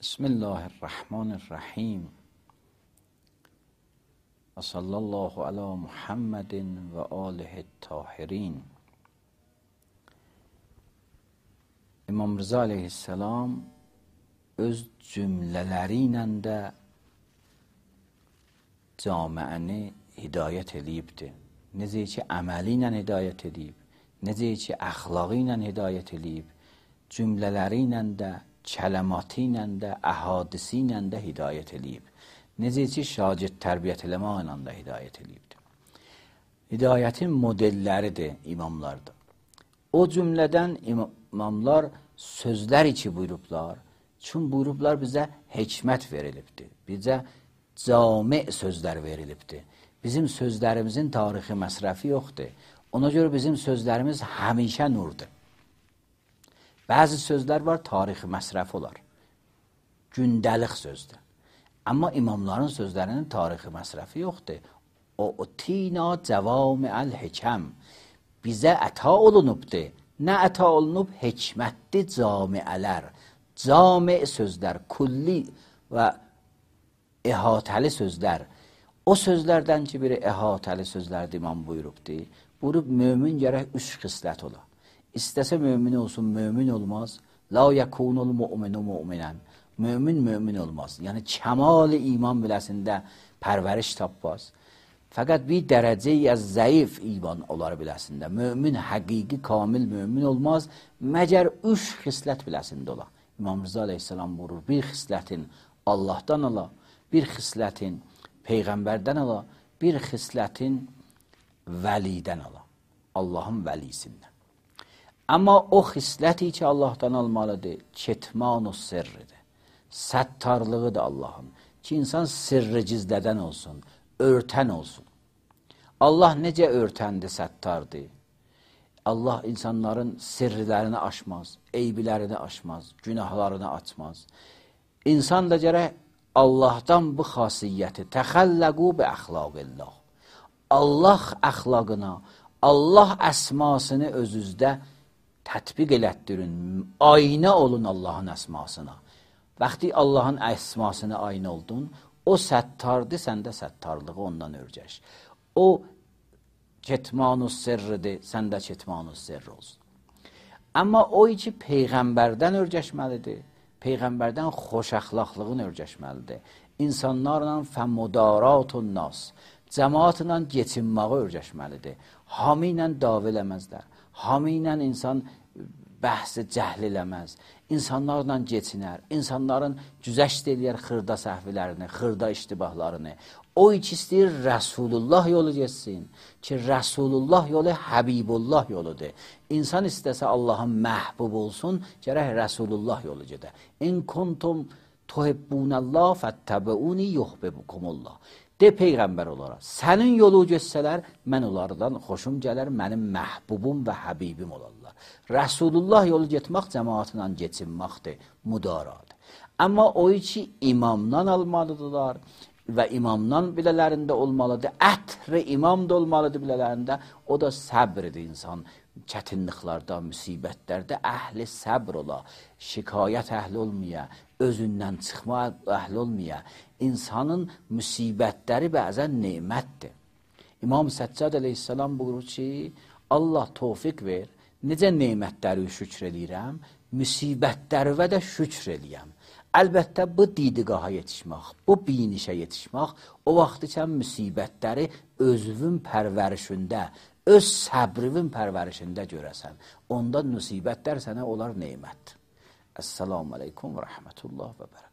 بسم الله الرحمن الرحیم و صلی الله علی محمد و آله الطاهرین. İmam Rıza aleyhisselam öz cümlələri ilə də camiəni hidayət edibdir. Necə ki, əməli ilə hidayət edib, necə ki, əxlaqı ilə hidayət edib, cümlələri ilə də, kələmatı ilə də, əhadisi ilə də hidayət edib. Necə ki, şagird tərbiyyət eləmə ilə də hidayət edibdir. Hidayətin modelləridir imamlardır. O cümlədən imamlar sözlər içi buyurublar. Çünki buyurublar bizə hikmət verilibdir. Bizə cami sözlər verilibdir. Bizim sözlərimizin tarixi məsrəfi yoxdur. Ona görə bizim sözlərimiz həmişə nurdur. Bəzi sözlər var, tarixi məsrəfi olar. Gündəlik sözdür. Amma imamların sözlərinin tarixi məsrəfi yoxdur. O tina cavami el-hikəm. Bizə əta olunubdur. Nə əta olunub? Hikmətli camiələr. Cami sözlər, kulli və əhatəli sözlər. O sözlərdən ki, biri əhatəli sözlərdir, imam buyurubdur. Buyurub, mömin gərək 3 xislət ola. İstəsə mömin olsun, mömin olmaz. La yəkunul mu'minu mu'minən. Mömin olmaz. Yəni, kəmal-i iman biləsində pərvəriş tapmaz. Fəqət bir dərəcəyi az zəif iman olar biləsində. Mömin, həqiqi, kamil mömin olmaz. Məgər 3 xislət biləsində ola. İmam Rıza aleyhisselam buyurur, bir xislətin Allahdan ala, bir xislətin Peyğəmbərdən ala, bir xislətin vəlidən ala. Allahın vəlisindən. Amma o xisləti ki, Allahdan almalıdır, ketmanu sirridir. Səttarlığı da Allahın. Ki, insan sirri gizlədən olsun, örtən olsun. Allah necə örtəndi, səttardır? Allah insanların sirrilərini aşmaz, eybilərini aşmaz, günahlarını açmaz. İnsan da gərək Allahdan bu xasiyyəti təxəlləqu bi əxlaqillah. Allah əxlaqına, Allah əsmasını özünüzdə tətbiq elətdirin, aynə olun Allahın əsmasına. Vaxtı Allahın əsmasına aynə oldun, o səttardır, səndə səttarlığı ondan örgəş. O ketmanus sirridir, səndə ketmanus sirr olsun. Amma o ki, Peyğəmbərdən örgəşməlidir, Peyğəmbərdən xoş əxlaqlığın örgəşməlidir. İnsanlarla fəmudaratun nas, cəmaatla geçinməğı örgəşməlidir. Hamı ilə dav eləməzlər, hamı ilə insan bəhsi cəhl eləməz. İnsanlarla geçinər, insanların güzəşt eləyər xırda səhvlərini, xırda iştibahlarını. O iki istəyir Rəsulullah yolu geçsin ki, Rəsulullah yolu Həbibullah yoludur. İnsan istəsə Allahın məhbub olsun, gərək Rəsulullah yolu gedə. İn kuntum tuhibbunallah fəttəbəuni yuhbibkumullah. De Peyğəmbər olaraq, sənin yolu geçsələr, mən onlardan xoşum gələr, mənim məhbubum və həbibim olarlar. Rəsulullah yolu getmək cəmaatla geçinməkdir, müdaradır. Amma o ki, imamdan almalıdırlar və imamdan bilələrində olmalıdır, ətr-i imam da olmalıdır bilələrində, o da səbridir insan. Çətinliklərdə, müsibətlərdə əhli səbr ola, şikayət əhli olmaya, özündən çıxma əhli olmaya. İnsanın müsibətləri bəzən nemətdir. İmam Səccad aleyhisselam buyurur ki, Allah tövfiq ver, necə nemətləri şükr edirəm, müsibətlərə də şükr eləyəm. Əlbəttə, bu didiqaha yetişmək, bu binişə yetişmək, o vaxt ikən müsibətləri özünün pərvərişində, öz səbrivin pərvərişində görəsən. Ondan müsibətlər sənə olar neymət. Əssalamu aleykum və rəhmətullah və bərəkət.